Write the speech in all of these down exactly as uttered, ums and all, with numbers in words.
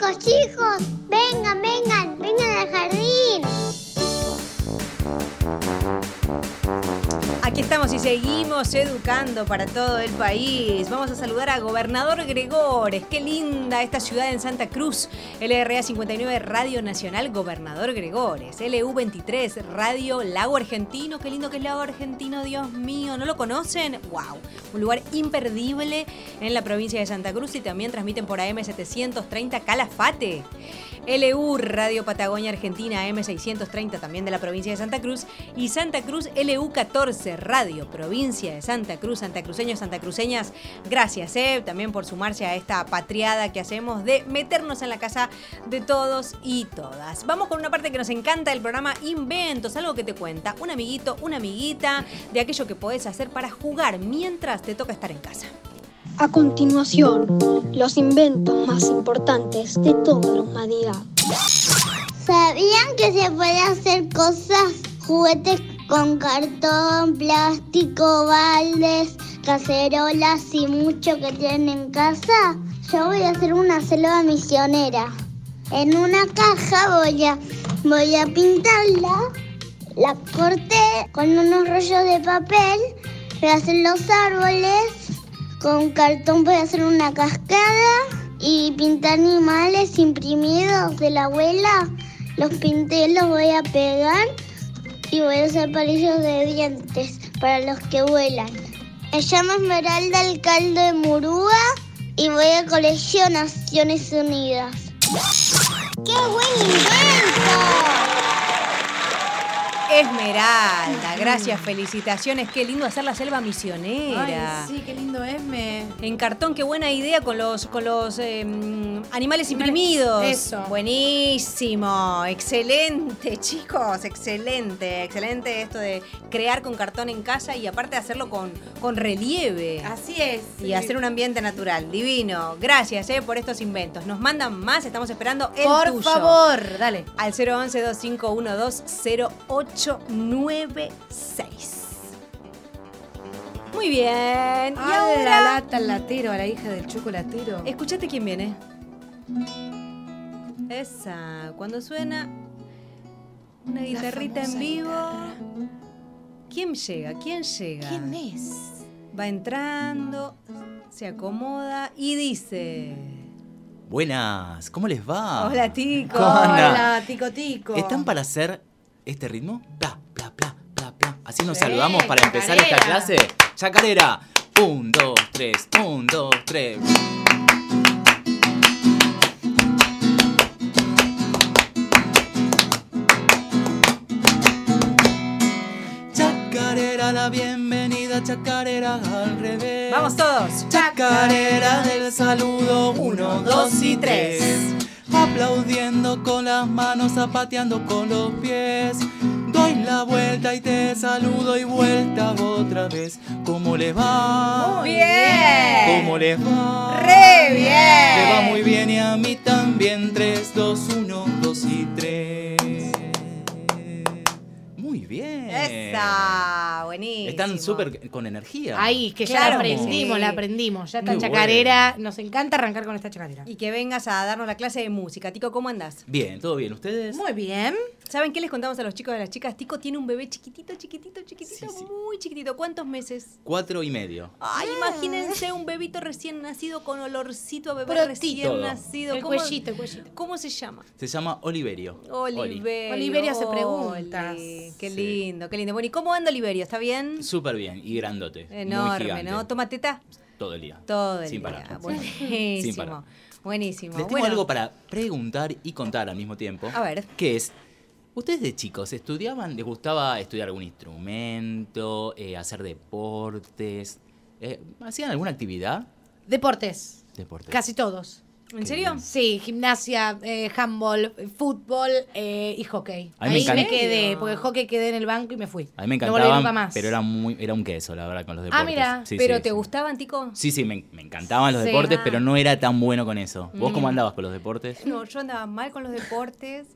Chicos, chicos, vengan, vengan, vengan al jardín. Aquí estamos y seguimos educando para todo el país. Vamos a saludar a Gobernador Gregores. Qué linda esta ciudad en Santa Cruz. L R A cincuenta y nueve Radio Nacional Gobernador Gregores. L U veintitrés Radio Lago Argentino. Qué lindo que es Lago Argentino, Dios mío. ¿No lo conocen? ¡Wow! Un lugar imperdible en la provincia de Santa Cruz y también transmiten por A M setecientos treinta Calafate. L U Radio Patagonia Argentina A M seiscientos treinta también de la provincia de Santa Cruz y Santa Cruz L U catorce Radio Provincia de Santa Cruz, santacruceños, santacruceñas, gracias eh, también por sumarse a esta patriada que hacemos de meternos en la casa de todos y todas. Vamos con una parte que nos encanta del programa Inventos, algo que te cuenta un amiguito, una amiguita de aquello que podés hacer para jugar mientras te toca estar en casa. A continuación, los inventos más importantes de toda la humanidad. ¿Sabían que se puede hacer cosas, juguetes con cartón, plástico, baldes, cacerolas y mucho que tienen en casa? Yo voy a hacer una selva misionera. En una caja voy a, voy a pintarla, la corté con unos rollos de papel, voy a hacer los árboles. Con cartón voy a hacer una cascada y pintar animales imprimidos de la abuela. Los pinté, los voy a pegar y voy a hacer palillos de dientes para los que vuelan. Me llamo Esmeralda Alcalde de Murúa y voy al Colegio Naciones Unidas. ¡Qué buen invento! Esmeralda, gracias, felicitaciones. Qué lindo hacer la selva misionera. Ay, sí, qué lindo Esme. En cartón, qué buena idea con los, con los eh, animales imprimidos. Eso. Buenísimo, excelente, chicos, excelente, excelente esto de crear con cartón en casa y aparte hacerlo con, con relieve. Así es. Y sí. hacer un ambiente natural, divino. Gracias eh, por estos inventos. Nos mandan más, estamos esperando el por tuyo. Por favor, dale. Al cero once, dos cinco uno dos, cero ocho nueve seis. Muy bien. Y a ahora la lata al latero, a la hija del chocolatero. escuchate quién viene. Esa, cuando suena una guitarrita en vivo. Guitarra. ¿Quién llega? ¿Quién llega? ¿Quién es? Va entrando, se acomoda y dice: Buenas, ¿cómo les va? Hola, Tico. ¿Cómo andan? Hola, Tico Tico. ¿Están para hacer este ritmo? Pla, pla, pla, pla, pla. Así nos Sí, saludamos para empezar esta chacarera. clase. Chacarera. Un, dos, tres. Un, dos, tres. Chacarera, la bienvenida, chacarera al revés. Vamos todos. Chacarera del saludo, uno, dos y tres. Aplaudiendo con las manos, zapateando con los pies. Doy la vuelta y te saludo y vuelta otra vez. ¿Cómo les va? Muy bien. ¿Cómo les va? ¡Re bien! Le va muy bien y a mí también. Tres, dos, uno, dos y tres. Muy bien. Esa, buenísimo. Están súper con energía. Ahí, que ya Claro. la aprendimos, Sí. la aprendimos. Ya está Muy chacarera. Nos encanta arrancar con esta chacarera. Y que vengas a darnos la clase de música. Tico, ¿cómo andás? Bien, ¿todo bien? ¿Ustedes? Muy bien. ¿Saben qué les contamos a los chicos y a las chicas? Tico tiene un bebé chiquitito, chiquitito, chiquitito, Sí, sí. muy chiquitito. ¿Cuántos meses? Cuatro y medio. Ay, imagínense un bebito recién nacido con olorcito a bebé Protito. recién Todo. nacido. El ¿Cómo- cuellito, el cuellito. ¿Cómo se llama? Se llama Oliverio. Oli. Oliverio. Oliverio hace preguntas. Oli. Qué Sí. lindo, qué lindo. Bueno, ¿y cómo anda Oliverio? ¿Está bien? Súper bien y grandote. muy Enorme, gigante. ¿no? ¿Toma teta? Todo el día. Todo el Sin día. parar. Buenísimo. Sin parar. Buenísimo. Les tengo Bueno, algo para preguntar y contar al mismo tiempo. A ver. Que es, ¿ustedes de chicos estudiaban, les gustaba estudiar algún instrumento, eh, hacer deportes? Eh, ¿Hacían alguna actividad? Deportes. Deportes. Casi todos. ¿En Qué serio? bien. Sí, gimnasia, eh, handball, fútbol eh, y hockey. A mí me Ahí me encanta- quedé, porque hockey quedé en el banco y me fui. A mí me No volví encantaban, nunca más. pero era, muy, era un queso, la verdad, con los deportes. Ah, mira. Sí, ¿Pero sí, te sí. gustaban, Tico? Sí, sí, me, me encantaban los Sí. deportes, Ah. pero no era tan bueno con eso. ¿Vos Mm. cómo andabas con los deportes? No, yo andaba mal con los deportes.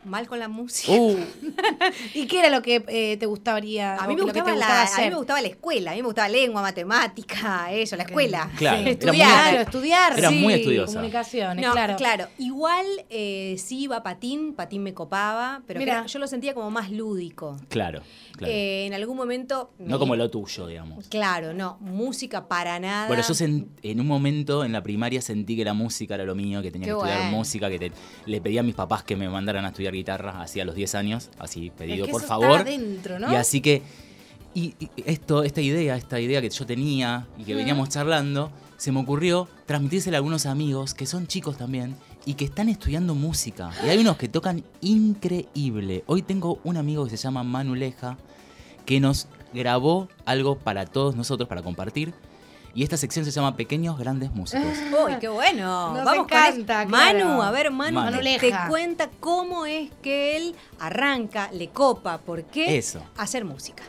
mal con la música. Uh, ¿Y qué era lo que eh, te gustaría? A mí, o me lo que gustaba te la, gustaba a mí hacer? me gustaba la escuela, a mí me gustaba lengua, matemática, eso, la escuela. Claro, Sí, era estudiar. muy- Claro, estudiar. Era sí, muy estudiosa. Comunicaciones, No, claro. claro. Igual eh, sí iba a patín, patín me copaba, pero Mirá. que yo lo sentía como más lúdico. claro, claro. Eh, en algún momento... no me- como lo tuyo, digamos. Claro, no, música para nada. Bueno, yo sen- en un momento en la primaria sentí que la música era lo mío, que tenía Qué que estudiar bueno. música, que te- le pedí a mis papás que me mandaran a estudiar guitarra, así a los diez años, así pedido, Es que por eso favor. está adentro, ¿no? Y así que, y, y esto, esta idea, esta idea que yo tenía y que veníamos charlando, se me ocurrió transmitírsela a algunos amigos que son chicos también y que están estudiando música. Y hay unos que tocan increíble. Hoy tengo un amigo que se llama Manu Leja, que nos grabó algo para todos nosotros, para compartir. Y esta sección se llama Pequeños Grandes Músicos. ¡Uy, qué bueno! Nos Vamos encanta, con claro. Manu, a ver, Manu, Manu. te- te Leja. cuenta cómo es que él arranca, le copa, por qué Eso. hacer música.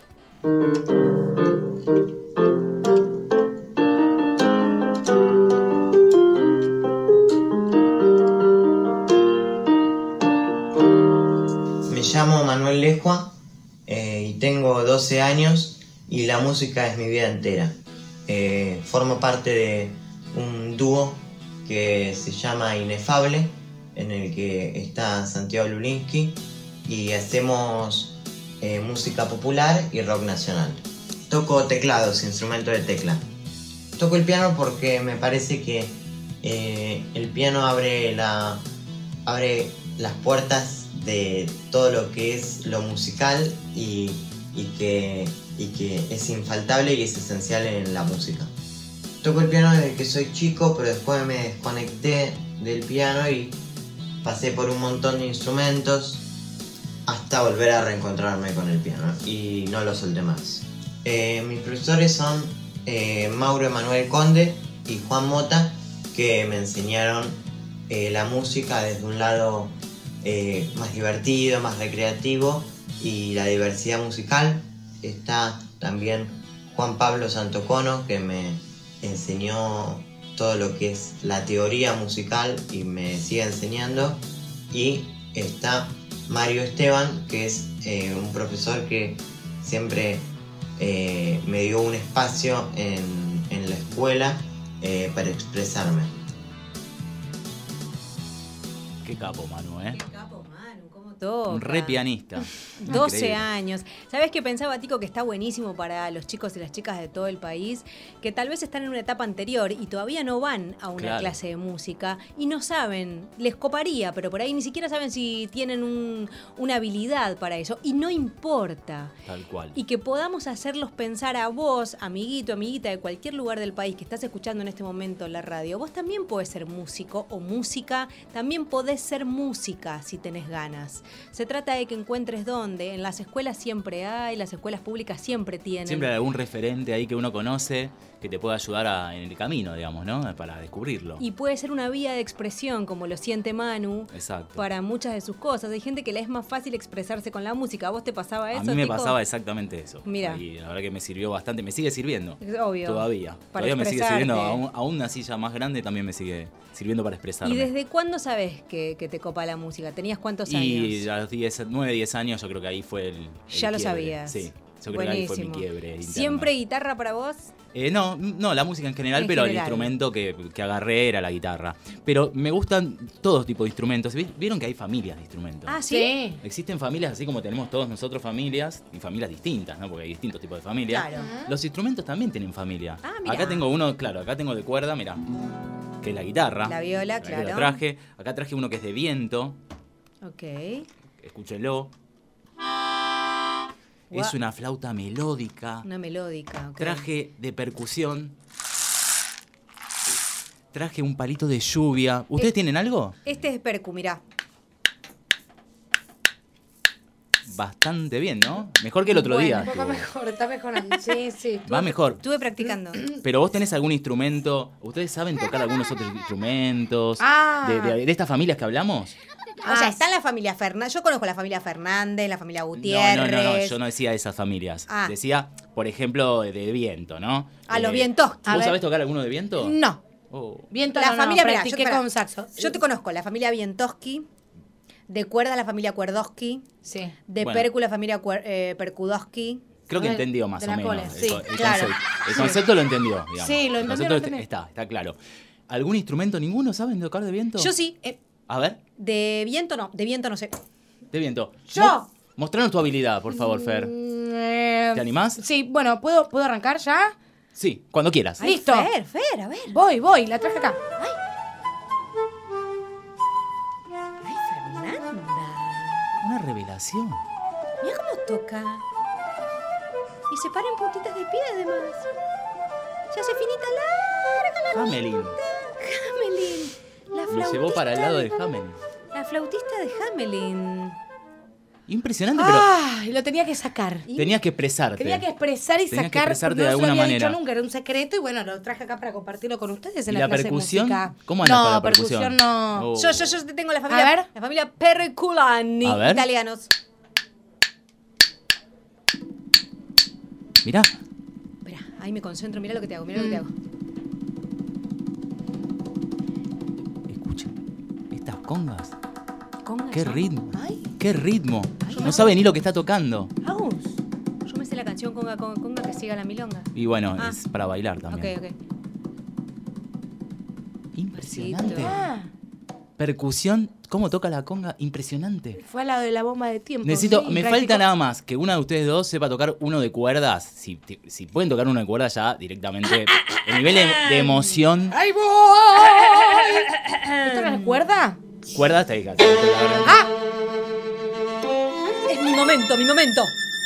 Me llamo Manuel Lejua eh, y tengo doce años y la música es mi vida entera. Eh, formo parte de un dúo que se llama Inefable, en el que está Santiago Lulinsky y hacemos eh, música popular y rock nacional. Toco teclados, instrumento de tecla. Toco el piano porque me parece que eh, el piano abre, la, abre las puertas de todo lo que es lo musical y, y, que, y que es infaltable y es esencial en la música. Toco el piano desde que soy chico, pero después me desconecté del piano y pasé por un montón de instrumentos hasta volver a reencontrarme con el piano y no lo solté más. Eh, mis profesores son eh, Mauro Emanuel Conde y Juan Mota, que me enseñaron eh, la música desde un lado eh, más divertido, más recreativo y la diversidad musical. Está también Juan Pablo Santocono, que me enseñó todo lo que es la teoría musical y me sigue enseñando. Y está Mario Esteban, que es eh, un profesor que siempre eh, me dio un espacio en, en la escuela eh, para expresarme. Qué capo, Manu, ¿eh? Qué capo, Manu, cómo toca. Un re pianista. doce Increíble. años. ¿Sabes qué pensaba, Tico? Que está buenísimo para los chicos y las chicas de todo el país, que tal vez están en una etapa anterior y todavía no van a una Claro. clase de música y no saben, les coparía, pero por ahí ni siquiera saben si tienen un- una habilidad para eso y no importa. Tal cual. Y que podamos hacerlos pensar a vos, amiguito, amiguita de cualquier lugar del país que estás escuchando en este momento la radio, vos también podés ser músico o música, también podés ser música si tenés ganas. Se trata de que encuentres dónde, en las escuelas siempre hay, las escuelas públicas siempre tienen. Siempre hay algún referente ahí que uno conoce que te pueda ayudar a- en el camino, digamos, ¿no? Para descubrirlo. Y puede ser una vía de expresión, como lo siente Manu, Exacto. para muchas de sus cosas. Hay gente que le es más fácil expresarse con la música. ¿A vos te pasaba eso, A mí me Tico? pasaba exactamente eso. Mira. Y la verdad que me sirvió bastante. Me sigue sirviendo. Es obvio. Todavía. Para Todavía me sigue expresarte. sirviendo. Aún, aún así ya más grande también me sigue sirviendo para expresarme. ¿Y desde cuándo sabes que, que te copa la música? ¿Tenías cuántos Y años? a los diez, nueve, diez años yo creo que ahí fue el, el Ya lo quiebre. sabías. Sí, yo creo que ahí fue mi Buenísimo. quiebre interno. ¿Siempre guitarra para vos? Eh, no, no, la música en general, En pero el general. instrumento que, que agarré era la guitarra. Pero me gustan todos tipos de instrumentos. Vi- Vieron que hay familias de instrumentos. Ah, ¿sí? Existen familias así como tenemos todos nosotros familias y familias distintas, ¿no? Porque hay distintos tipos de familias. Claro. Los instrumentos también tienen familia. Ah, mirá. Acá tengo uno, claro, acá tengo de cuerda, mira, que es la guitarra. La viola, Ahí claro. lo traje. Acá traje uno que es de viento. Ok. Escúchenlo. Gua- Es una flauta melódica. Una melódica. ok. Traje de percusión. Traje un palito de lluvia. ¿Ustedes Eh, tienen algo? Este es percu, mirá. Bastante bien, ¿no? Mejor que el otro día. Un poco estuvo. mejor, está mejorando. Sí, sí. Va mejor. Estuve practicando. Pero vos tenés algún instrumento. ¿Ustedes saben tocar algunos otros instrumentos? Ah. De, de- de estas familias que hablamos? O sea, está la familia Fernández. Yo conozco la familia Fernández, la familia No, Gutiérrez. no, no, no. Yo no decía esas familias. Ah. Decía, por ejemplo, de, de viento, ¿no? A los Eh, Vientoski. ¿Vos A ver. sabés tocar alguno de viento? No. Oh. Viento La no, no, familia, mirá, practiqué yo, pará, con saxo. yo te conozco, la familia Vientoski, De cuerda la familia Cuerdowski. Sí. De Bueno. percu la familia Cuer- eh, Perkudowski. Creo que De- entendió más de o la menos. cole, El, sí, co- el claro. concepto, el concepto lo entendió, digamos. Sí, lo El entendió, concepto lo est- entendió. está, está claro. ¿Algún instrumento? ¿Ninguno saben tocar de viento? Yo sí. Eh, A ver, De viento no. De viento no sé. de viento. Yo. Mo- Mostranos tu habilidad, por favor, Fer. mm, eh, ¿Te animás? Sí, bueno, ¿puedo, ¿puedo arrancar ya? Sí, cuando quieras. Ay, Listo. Fer, Fer, a ver. Voy, voy, la traje acá. Ay, Fernanda. Una revelación. Mira cómo toca. Y se para en puntitas de pie, además. Se hace finita larga la Hamelin. Hamelin. La Lo flautista llevó para el lado de Ham- Hamelin. La flautista de Hamelin. Impresionante, pero Ay, lo tenía que sacar. tenías que expresarte. Tenía que expresar y Tenías que sacar. expresarte no de se lo alguna había manera. dicho nunca, era un secreto y bueno, lo traje acá para compartirlo con ustedes en ¿Y la, la clase percusión? de música. ¿Cómo andas no, con la percusión? no. Oh. Yo, yo, yo tengo la A familia, ver. la familia Perriculani, A ver. italianos. Mirá, Espera, ahí me concentro, mira lo que te hago, mira lo que te hago. escucha. Estas congas. Congas, Qué ¿no? ritmo. Ay, Qué ritmo. Ay, No sabe ni lo que está tocando. Agus. Yo me sé la canción conga, conga, conga que siga la milonga. Y bueno, Ah. es para bailar también. Ok, ok. Impresionante. Ah, Percusión, cómo toca la conga, impresionante. fue al lado de la bomba de tiempo. Necesito, sí, me practicó. falta nada más que una de ustedes dos sepa tocar uno de cuerdas. Si, si pueden tocar uno de cuerdas ya directamente. El nivel de, de emoción. ¡Ahí voy! ¿Esto no es cuerda? Cuerdas está ahí casi. ¡Ah! Es mi momento, mi momento.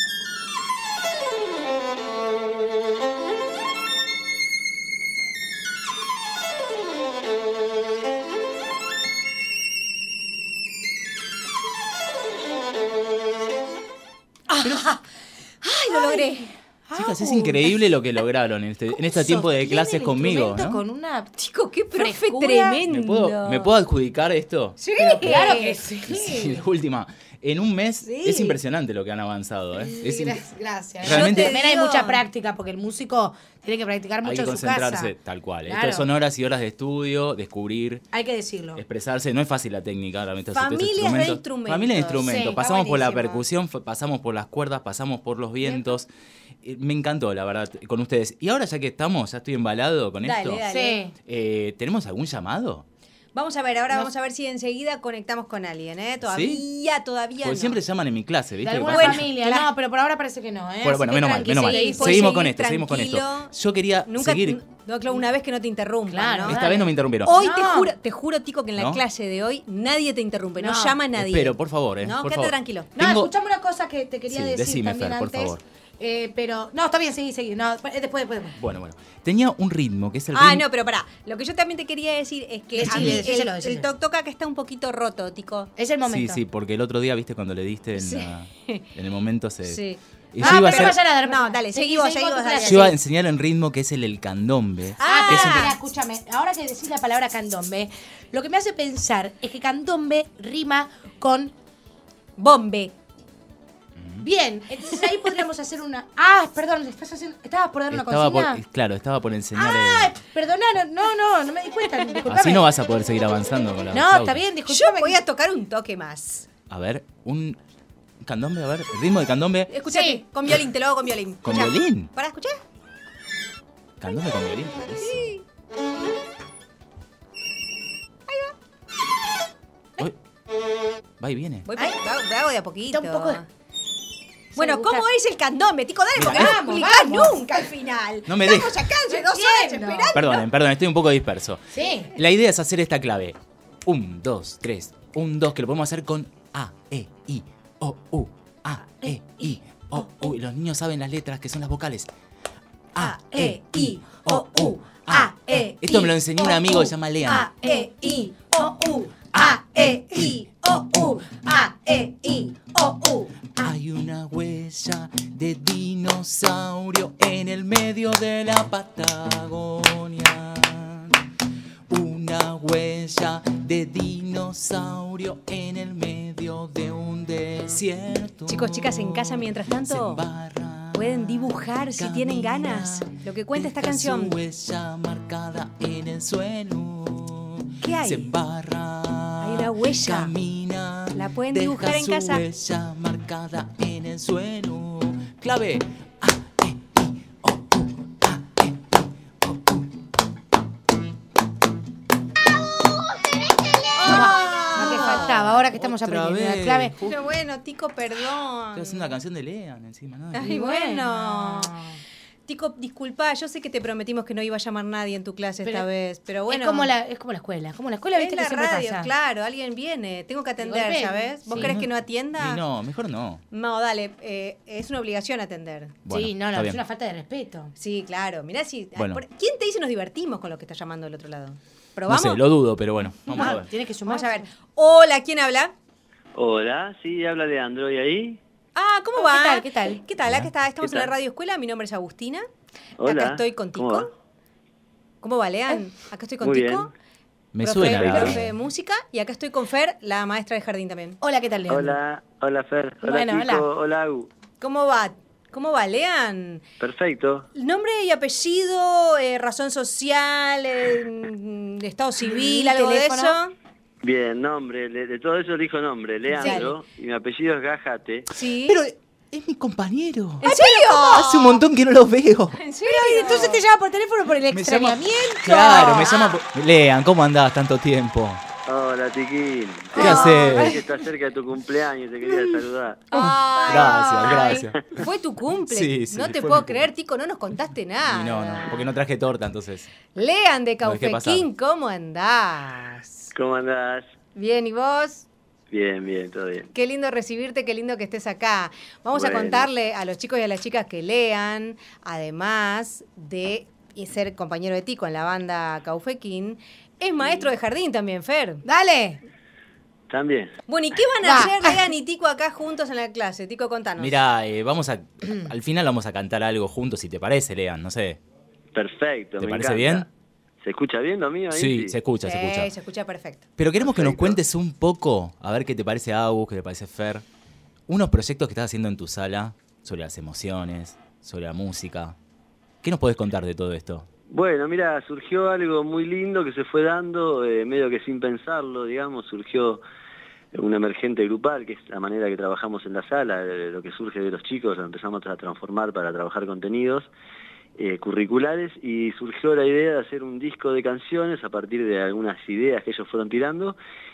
¡Ay, lo logré! Chicas, es increíble lo que lograron en este, en este tiempo de Sostiene clases el conmigo, instrumento ¿no? Con una... Chico, qué profe Frescura. tremendo. ¿Me puedo, ¿Me puedo adjudicar esto? Sí, Claro que sí. Sí, la última. En un mes Sí. es impresionante lo que han avanzado, ¿eh? Es Sí, in- gracias, gracias. Realmente- También hay Yo te mucha digo- práctica porque el músico tiene que practicar hay mucho que en su casa. concentrarse tal cual. Claro. Esto son horas y horas de estudio, descubrir, Hay que decirlo. expresarse. No es fácil la técnica, realmente. hacer estos Familias de instrumentos. Familia de instrumentos. Sí, está pasamos por la buenísimo. percusión, f- pasamos por las cuerdas, pasamos por los vientos. Eh, Me encantó, la verdad, con ustedes. Y ahora ya que estamos, ya estoy embalado con Dale, esto. dale. Sí. Eh, ¿Tenemos algún llamado? Vamos a ver, ahora No- vamos a ver si enseguida conectamos con alguien, ¿eh? Todavía, todavía Porque no. siempre llaman en mi clase, De ¿viste? alguna Pasa- familia, claro. no, pero por ahora parece que no, ¿eh? Bueno, Así bueno, que menos mal, tranqui, menos mal. sí, seguí. puedes Seguimos con seguir esto, seguimos con esto. tranquilo. Yo quería Nunca, seguir. no, claro, una vez que no te interrumpan, Claro, ¿no? Esta vez no me interrumpieron. Hoy te No. juro, te juro, Tico, que en la ¿No? clase de hoy nadie te interrumpe, no, No. llama a nadie. Espero, por favor, ¿eh? No, por quédate favor. tranquilo. No, Tengo- escuchame una cosa que te quería Sí, decir decime, también Fer, por antes. favor. Eh, pero, no, está bien, seguí, seguí. No, después, después, después. Bueno, bueno. Tenía un ritmo que es el Ah, ritmo. no, pero pará. Lo que yo también te quería decir es que Decile, a mí decíselo, el, decíselo. el toc toc acá está un poquito roto, Tico. Es el Sí, momento. sí, porque el otro día, viste, cuando le diste en, Sí. la- en el momento se. Sí. Y Ah, yo iba a pero hacer- vayan a dar- No, dale, Seguí, seguimos, seguí seguimos, con tu dale. clase. yo iba a enseñar el ritmo que es el, el candombe. Ah, que es pero un- mira, escúchame, ahora que decís la palabra candombe, lo que me hace pensar es que candombe rima con Bombe. bien. Entonces ahí podríamos hacer una. Ah, perdón, estás haciendo. ¿Estabas por dar una estaba consigna? por, claro, estaba por enseñar. Ah, el- perdona, no, no, no, no me di cuenta. Disculpame. Así no vas a poder seguir avanzando con la No, flauta. está bien, Yo disculpame. voy a tocar un toque más. A ver, un candombe, a ver, el ritmo de candombe. Escuchate, Sí. con violín, te lo hago con violín. ¿Con Escuchá. violín? ¿Para escuchar? Candombe con violín. Sí. Ahí va. Va y viene. Voy, Ay. lo hago- lo hago de a poquito. Está un poco de- Bueno, me ¿cómo gusta. es el candombe, Tico? Dale, porque Mira, no vamos, explicás vamos. nunca al final. No me Estamos deja. acá hace No dos horas entiendo. esperando. Perdonen, perdonen, estoy un poco disperso. Sí. La idea es hacer esta clave. Un, dos, tres. Un, dos, que lo podemos hacer con A, E, I, O, U. A, E, I, O, U. Y los niños saben las letras que son las vocales. A, E, I, O, U. A, E. Esto me lo enseñó un amigo que se llama Lean. A, E, I, O, U. A, E, I, O, U. A, E, I, O, U. Hay una huella de dinosaurio en el medio de la Patagonia. Una huella de dinosaurio en el medio de un desierto. Chicos, chicas, en casa, mientras tanto, Se embarra, pueden dibujar si tienen camina, ganas. Lo que cuenta esta deja canción. Su huella marcada en el suelo. ¿Qué hay? Se embarra. Hay una La huella. Camina. La pueden deja dibujar en su casa. huella marcada en el suelo. Clave. A, E, I, O, U. A, E, I, O, U. Lo que faltaba, ahora que estamos Otra aprendiendo la vez. clave. Pero bueno, Tico, perdón. Es una canción de Lean encima, ¿no? Ay, bueno. Tico, disculpa, yo sé que te prometimos que no iba a llamar nadie en tu clase Pero esta vez, pero bueno. Es como la, es como la escuela. Como la escuela, es viste la que siempre radio, pasa. claro, alguien viene, tengo que atender, golpe, ¿sabes? ¿Vos sí. querés que no atienda? Y no, mejor no. No, dale, eh, es una obligación atender. Bueno, sí, no, no, está es bien. una falta de respeto. Sí, claro. Mirá si. Bueno. por- ¿Quién te dice nos divertimos con lo que está llamando del otro lado? No ¿Probamos? sé, lo dudo, pero bueno, vamos Ah, a ver. tiene que sumar. Vamos a ver. Hola, ¿quién habla? Hola, sí, habla Leandro, ¿y ahí? Ah, ¿cómo Oh, va? ¿qué tal, qué tal? ¿Qué tal? Acá está, estamos ¿Qué en la tal? radio escuela. Mi nombre es Agustina. Hola, Acá estoy con ¿cómo va? Tico. ¿Cómo va, Lean? Acá estoy con Muy Tico. Me profe, suena la profe de música. Y acá estoy con Fer, la maestra de jardín también. Hola, ¿qué tal, Leandro? Hola, hola Fer, hola Bueno, Tico, hola. hola Agu. ¿Cómo va? ¿Cómo va, Lean? Perfecto. Nombre y apellido, eh, razón social, eh, mm, estado civil, algo teléfono. de eso. Bien, nombre, de, de todo eso elijo nombre, Leandro, y mi apellido es Gajate. Sí. Pero es mi compañero. ¿En serio? Hace un montón que no lo veo. ¿En serio? Pero entonces te llama por teléfono por el Me llama- extrañamiento. Claro, me llama. por- Lean, ¿cómo andás tanto tiempo? Hola, Tiquín. ¿Qué haces? Sé que está cerca de tu cumpleaños, te quería saludar. Ay, Gracias, gracias. Fue tu cumple. Sí, sí, no te fue puedo mi creer, cumple. Tico, no nos contaste nada. Y no, no, porque no traje torta, entonces. Lean de Lo dejé Caufequín, ¿cómo andás? ¿Cómo andás? Bien, ¿y vos? Bien, bien, todo bien. Qué lindo recibirte, qué lindo que estés acá. Vamos a Bueno. contarle a los chicos y a las chicas que Lean, además de ser compañero de Tico en la banda Caufequín, es maestro de jardín también, Fer. Dale. También. Bueno, ¿y qué van a Va. hacer Lean y Tico acá juntos en la clase? Tico, contanos. Mira, eh, vamos a. Al final vamos a cantar algo juntos, si te parece, Lean, no sé. Perfecto, ¿Te me parece encanta. bien? ¿Se escucha bien lo mío ahí? Sí, se escucha, se Sí, escucha. se escucha perfecto. Pero queremos que nos Perfecto. cuentes un poco, a ver qué te parece Agus, qué te parece Fer, unos proyectos que estás haciendo en tu sala sobre las emociones, sobre la música. ¿Qué nos podés contar de todo esto? Bueno, mira, surgió algo muy lindo que se fue dando, eh, medio que sin pensarlo, digamos, surgió un emergente grupal, que es la manera que trabajamos en la sala, eh, lo que surge de los chicos, lo empezamos a transformar para trabajar contenidos eh, curriculares, y surgió la idea de hacer un disco de canciones a partir de algunas ideas que ellos fueron tirando,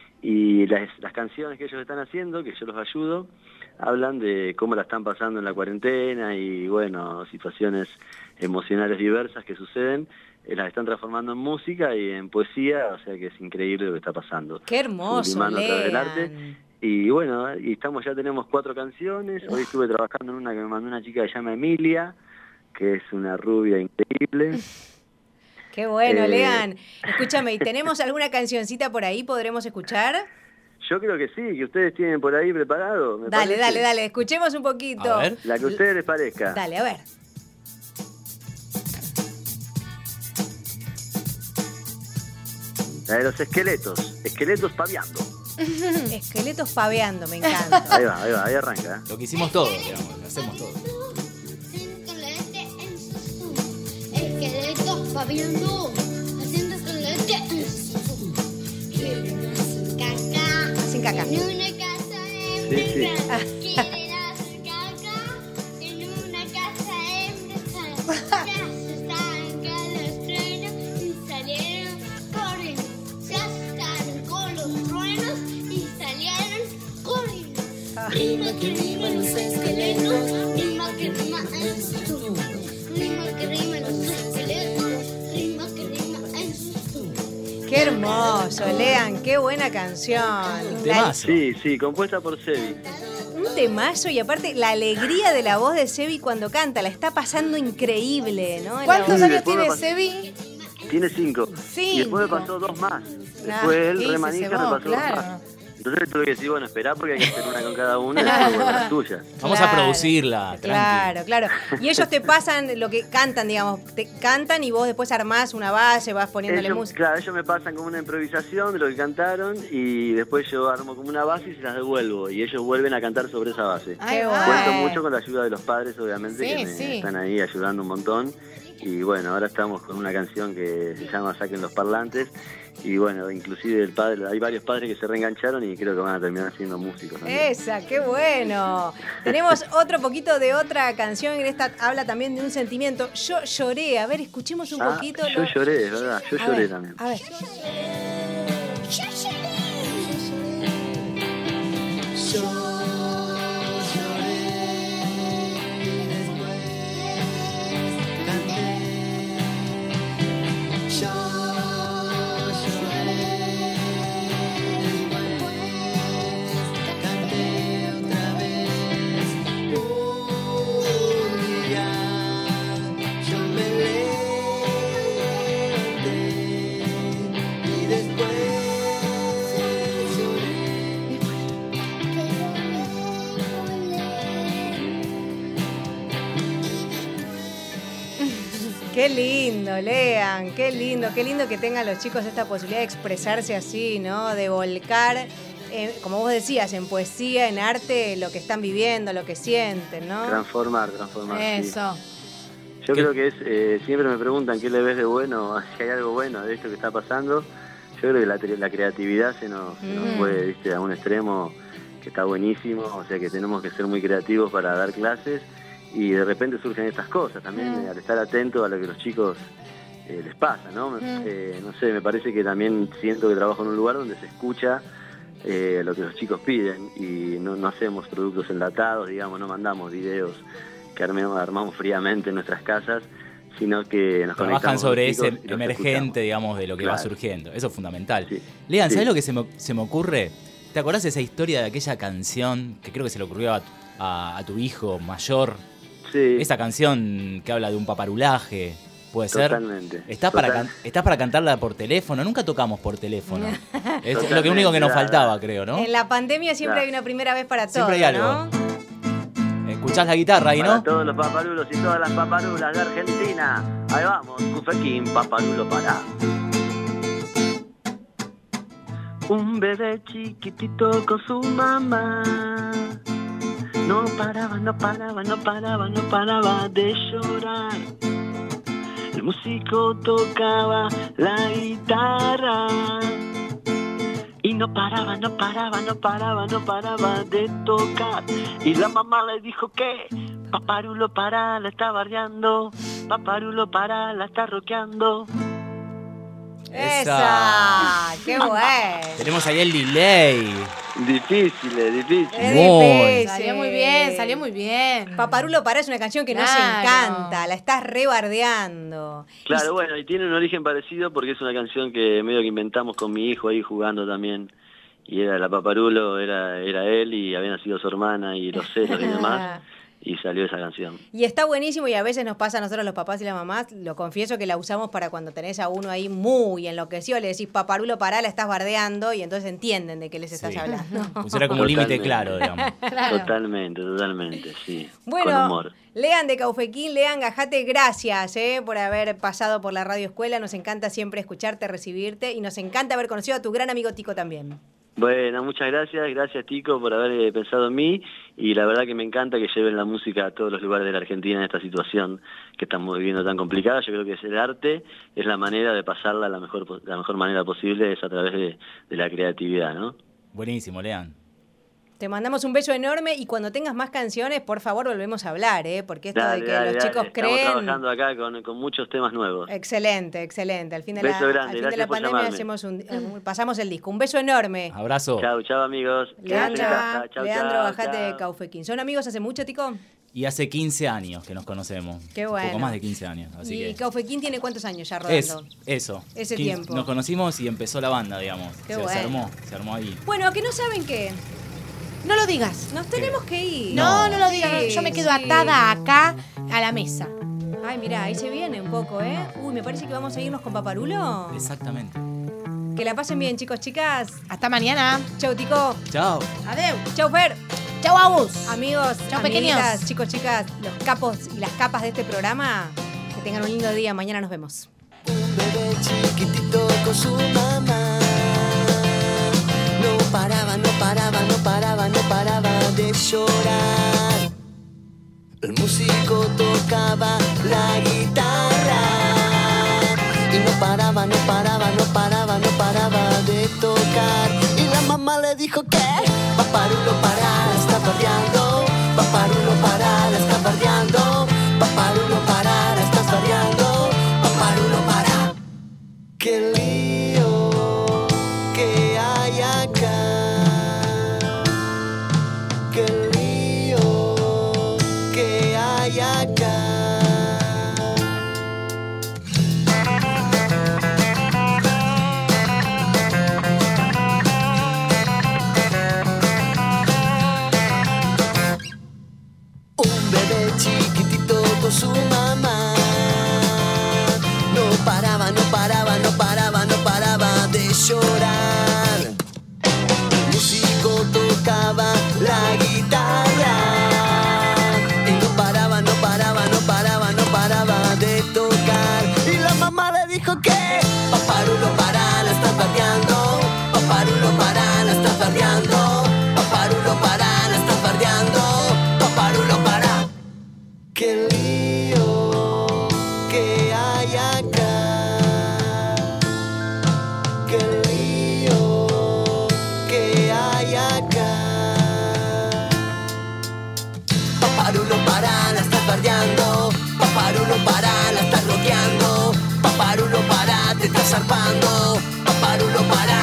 y las, las canciones que ellos están haciendo, que yo los ayudo, hablan de cómo la están pasando en la cuarentena y, bueno, situaciones emocionales diversas que suceden, eh, las están transformando en música y en poesía, o sea que es increíble lo que está pasando. Qué hermoso, Sublimando a través del Lean. arte. Y bueno, y estamos ya tenemos cuatro canciones. Hoy estuve trabajando en una que me mandó una chica que se llama Emilia, que es una rubia increíble. Qué bueno, Eh, Lean. Escúchame, ¿y tenemos alguna cancioncita por ahí? ¿Podremos escuchar? Yo creo que sí, que ustedes tienen por ahí preparado. me Dale, parece. dale, dale. Escuchemos un poquito. A ver. La que a ustedes les parezca. Dale, a ver. La de los esqueletos. Esqueletos paviando. Esqueletos paveando, me encanta. Ahí va, ahí va, ahí arranca. Lo que hicimos todos, digamos, lo hacemos todos. Esqueletos paviando, haciendo esqueletos en su caca. Sin caca. En una casa de Sí, sí. quieren hacer caca. En una casa embrujada. Ya se estaban los truenos y salieron corriendo. Se asustaron con los truenos y salieron corriendo. Rima que rima los esqueletos, rima que rima en su rima que rima los esqueletos, rima que rima en su. Qué hermoso, Lean. Qué buena canción. La- Temazo. Sí, sí, compuesta por Sebi. un temazo y aparte la alegría de la voz de Sebi cuando canta. La está pasando increíble, ¿no? En la ¿Cuántos voz. Sí, años después me tiene pasó- Sebi? Tiene cinco. Y después me Cinco. pasó dos más. Ah, Después él, y se remanija, me cebó, pasó dos claro. más. Entonces tuve que decir, bueno, esperá porque hay que hacer una con cada una y después vuelvo a las tuyas. Vamos Claro. a producirla, Claro, claro. Y ellos te pasan lo que cantan, digamos, te cantan y vos después armás una base, vas poniéndole Ellos, música. claro, ellos me pasan como una improvisación de lo que cantaron y después yo armo como una base y se las devuelvo y ellos vuelven a cantar sobre esa base. Ahí Qué va. Cuento mucho con la ayuda de los padres, obviamente, Sí, que me sí. están ahí ayudando un montón. y bueno, ahora estamos con una canción que se llama Saquen los parlantes, y bueno, inclusive el padre, hay varios padres que se reengancharon y creo que van a terminar siendo músicos también. Esa, qué bueno. Tenemos otro poquito de otra canción, que esta habla también de un sentimiento. Yo lloré, a ver, escuchemos un Ah, poquito. yo ¿no? lloré, es verdad, yo A lloré ver, también. A ver. Qué lindo, Lean, qué lindo, qué lindo que tengan los chicos esta posibilidad de expresarse así, ¿no? De volcar, eh, como vos decías, en poesía, en arte, lo que están viviendo, lo que sienten, ¿no? Transformar, transformar. sí. Eso. Yo creo que es, eh, siempre me preguntan qué le ves de bueno, si hay algo bueno de esto que está pasando. Yo creo que la, la creatividad se nos, se nos Mm. fue, viste, a un extremo que está buenísimo, o sea que tenemos que ser muy creativos para dar clases y de repente surgen estas cosas también, Mm. eh, al estar atento a lo que los chicos eh, les pasa, ¿no? Mm. Eh, no sé, me parece que también siento que trabajo en un lugar donde se escucha eh, lo que los chicos piden y no, no hacemos productos enlatados, digamos, no mandamos videos que armemos, armamos fríamente en nuestras casas, sino que nos Trabajan conectamos sobre con los ese chicos y los emergente, escuchamos. digamos, de lo que va Claro. surgiendo. Eso es fundamental. Sí. Lean, ¿sabes Sí. lo que se me, se me ocurre? ¿Te acordás de esa historia de aquella canción que creo que se le ocurrió a, a- a tu hijo mayor? Sí, Esa canción que habla de un paparulaje, ¿puede ser? totalmente. ¿Estás para, Total- can- ¿Estás para cantarla por teléfono? Nunca tocamos por teléfono. Es lo que Totalmente, único que nos la- faltaba, creo, ¿no? En la pandemia siempre Claro. hay una primera vez para todo, Siempre hay algo. ¿no? Escuchás la guitarra ahí, Para ¿no? todos los paparulos y todas las paparulas de Argentina. Ahí vamos, Cufequín, paparulo para. Un bebé chiquitito con su mamá. No paraba, no paraba, no paraba, no paraba de llorar. El músico tocaba la guitarra. Y no paraba, no paraba, no paraba, no paraba de tocar. Y la mamá le dijo que paparulo para, la está bardeando. Paparulo para, la está rockeando. Esa, qué bueno. Tenemos ahí el delay. Difícil, es difícil. Es Muy. difícil. Salió muy bien, salió muy bien. Paparulo para es una canción que nos Claro. encanta, la estás rebardeando. Claro, bueno, y tiene un origen parecido porque es una canción que medio que inventamos con mi hijo ahí jugando también. Y era la paparulo, era, era él y había nacido su hermana y los celos y demás. Y salió esa canción. Y está buenísimo y a veces nos pasa a nosotros los papás y las mamás, lo confieso que la usamos para cuando tenés a uno ahí muy enloquecido, le decís paparulo pará, la estás bardeando y entonces entienden de qué les estás Sí. hablando. Pues era como un límite Totalmente. claro, digamos. Claro. Totalmente, totalmente, sí. Con Bueno, humor. Lean de Caufequín, Lean Gajate, gracias eh, por haber pasado por la Radio Escuela. Nos encanta siempre escucharte, recibirte y nos encanta haber conocido a tu gran amigo Tico también. Bueno, muchas gracias, gracias Tico por haber eh, pensado en mí y la verdad que me encanta que lleven la música a todos los lugares de la Argentina en esta situación que estamos viviendo tan complicada. Yo creo que es el arte, es la manera de pasarla la mejor po- la mejor manera posible, es a través de, de la creatividad, ¿no? Buenísimo, Lean. Te mandamos un beso enorme y cuando tengas más canciones, por favor, volvemos a hablar, ¿eh? Porque esto Dale, de que dale, los dale. chicos Estamos creen... trabajando acá con, con muchos temas nuevos. Excelente, excelente. Al fin de Beso la, grande, al fin de gracias la por pandemia llamarme. hacemos un, eh, pasamos el disco. Un beso enorme. Abrazo. Chau, chau amigos. Leandro, Quédense en casa. Chau, Leandro chau, Bajate de chau. Caufequín. ¿Son amigos hace mucho, Tico? Y hace quince años que nos conocemos. Qué Un bueno. poco más de quince años. Así ¿Y que. Caufequín tiene cuántos años ya rodando? Es, eso. Ese Quin- tiempo. Nos conocimos y empezó la banda, digamos. Qué se, se bueno. armó, se armó ahí. Bueno, que no saben qué. No lo digas. Nos tenemos que ir. No, no lo digas. Sí, Yo me quedo sí. atada acá a la mesa. Ay, mira, ahí se viene un poco, ¿eh? Uy, me parece que vamos a irnos con Paparulo. Exactamente. Que la pasen bien, chicos, chicas. Hasta mañana. Chau, Tico. Chao. Adeu. Chau, Fer. Chau, Agus. Amigos, Chau, amiguitas, pequeños. chicos, chicas, los capos y las capas de este programa. Que tengan un lindo día. Mañana nos vemos. Un bebé chiquitito con su mamá. No paraba, no paraba, no paraba, no paraba de llorar. El músico tocaba la guitarra. le dijo que paparulo para, la está bardeando. Paparulo para, la está bardeando. Paparulo para, la estás bardeando. Paparulo para. Qué lío que hay acá. Qué lío que hay acá. Chiquitito con su mamá, no paraba, no paraba, no paraba, no paraba de llorar. El músico tocaba la guitarra y no paraba, no paraba, no paraba, no paraba de tocar. Y la mamá le dijo que paparulo para, la estás bardeando. Paparulo para, la estás bardeando. Paparulo para, la estás bardeando. Paparulo para. Qué lío que hay acá. Qué lío que hay acá. Paparulo para, la estás bardeando. Paparulo para, la estás bloqueando. Paparulo para, te estás zarpando. Paparulo para.